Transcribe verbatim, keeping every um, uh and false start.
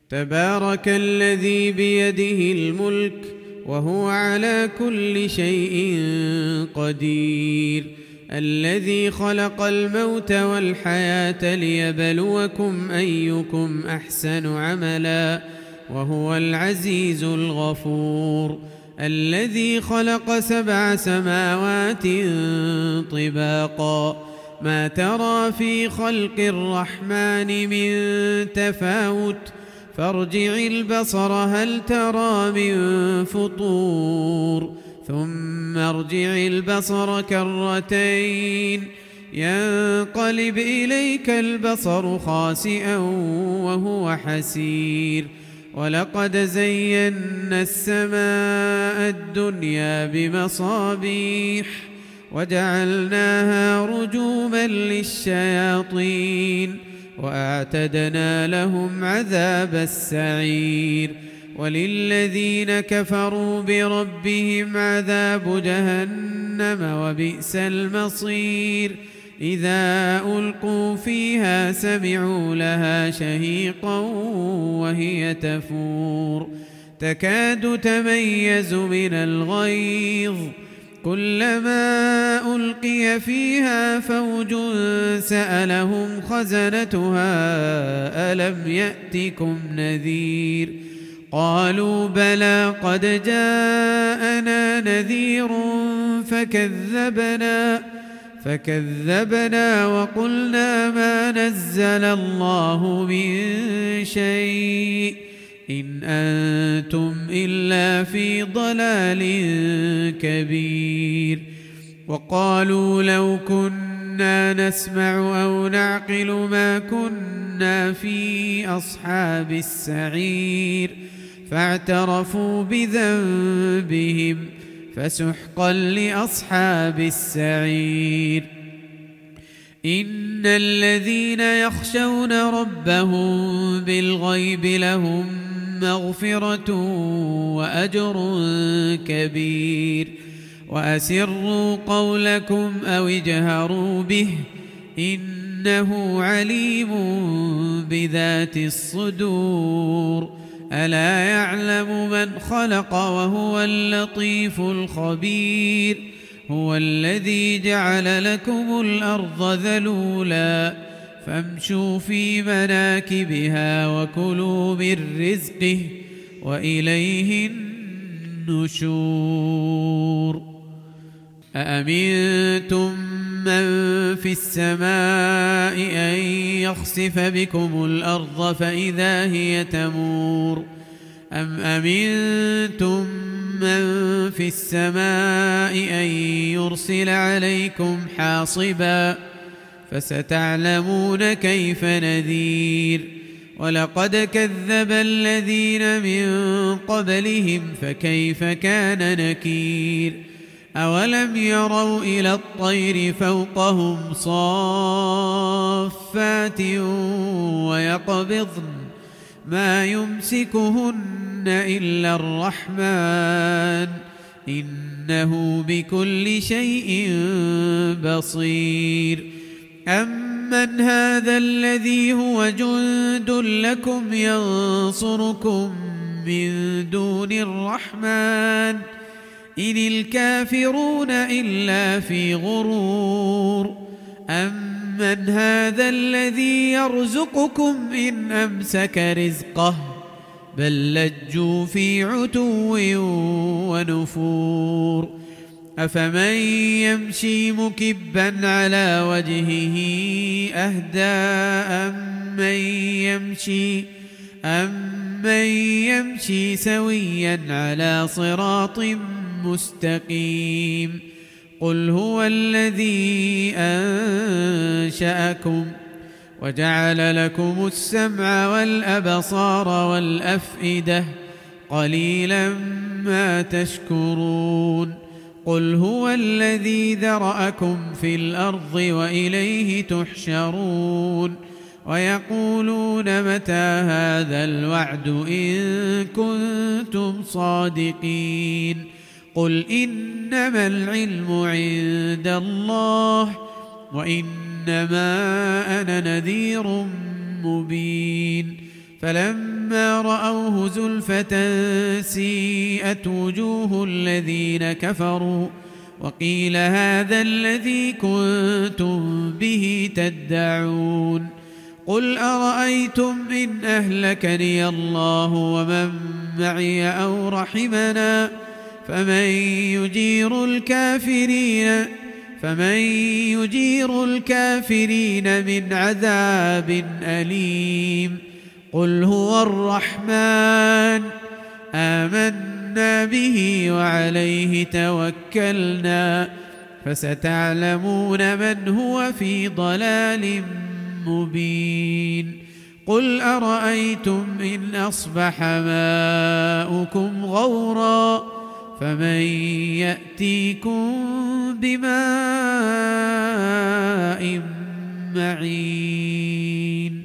تبارك الذي بيده الملك وهو على كل شيء قدير، الذي خلق الموت والحياة ليبلوكم أيكم أحسن عملا وهو العزيز الغفور، الذي خلق سبع سماوات طباقا ما ترى في خلق الرحمن من تفاوت فارجع البصر هل ترى من فطور ثم ارجع البصر كرتين ينقلب إليك البصر خاسئا وهو حسير، ولقد زينا السماء الدنيا بمصابيح وجعلناها رجوما للشياطين وأعتدنا لهم عذاب السعير، وللذين كفروا بربهم عذاب جهنم وبئس المصير، إذا ألقوا فيها سمعوا لها شهيقا وهي تفور تكاد تميز من الغيظ كلما ألقي فيها فوج سألهم خزنتها ألم يأتكم نذير قالوا بلى قد جاءنا نذير فكذبنا فكذبنا وقلنا ما نزل الله من شيء إن أنتم إلا في ضلال كبير، وقالوا لو كنا نسمع أو نعقل ما كنا في أصحاب السعير فاعترفوا بذنبهم فسحقا لأصحاب السعير. إن الذين يخشون ربهم بالغيب لهم مغفرة وأجر كبير، وأسروا قولكم أو اجهروا به إنه عليم بذات الصدور، ألا يعلم من خلق وهو اللطيف الخبير، هو الذي جعل لكم الأرض ذلولا فامشوا في مناكبها وكلوا من رزقه وإليه النشور. أأمنتم من في السماء أن يخسف بكم الأرض فإذا هي تمور أم أمنتم من في السماء أن يرسل عليكم حاصبا فستعلمون كيف نذير، ولقد كذب الذين من قبلهم فكيف كان نكير، أولم يروا إلى الطير فوقهم صافات ويقبضن ما يمسكهن إلا الرحمن إنه بكل شيء بصير، أمن هذا الذي هو جند لكم ينصركم من دون الرحمن إن الكافرون إلا في غرور، أمن هذا الذي يرزقكم إن أمسك رزقه بل لجوا في عتو ونفور، أفمن يمشي مكبا على وجهه أهدى أمن يمشي أمن يمشي سويا على صراط مستقيم، قل هو الذي أنشأكم وجعل لكم السمع والأبصار والأفئدة قليلا ما تشكرون، قل هو الذي ذرأكم في الأرض وإليه تحشرون، ويقولون متى هذا الوعد إن كنتم صادقين، قل إنما العلم عند الله وإنما أنا نذير مبين، فلما رأوه زلفة سيئت وجوه الذين كفروا وقيل هذا الذي كنتم به تدعون قل أرأيتم إن أهلكني الله ومن معي أو رحمنا فمن يجير الكافرين فمن يجير الكافرين من عذاب أليم قل هو الرحمن آمنا به وعليه توكلنا فستعلمون من هو في ضلال مبين قل أرأيتم إن أصبح ماؤكم غورا فمن يأتيكم بماء معين